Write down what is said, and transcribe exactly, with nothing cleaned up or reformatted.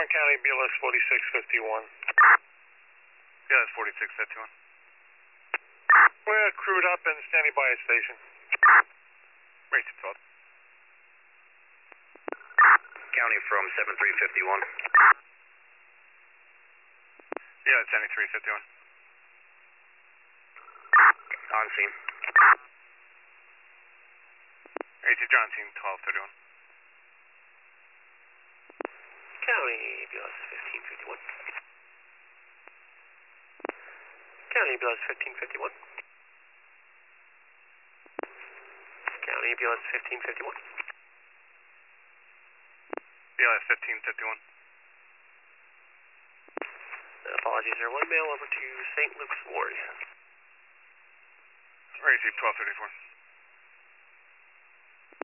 Strong County, B L S forty-six fifty-one. B L S forty-six fifty-one. We're crewed up and standing by a station. Race twelve. County from seventy-three fifty-one. Yeah, it's seventy-three fifty-one. On scene. A T John scene twelve thirty-one. County, B L S fifteen fifty-one. County, B L S fifteen fifty-one. County, B L S fifteen fifty-one. B L S fifteen fifty-one. Apologies, sir. One mail over to Saint Luke's Ward. Race twelve thirty-four.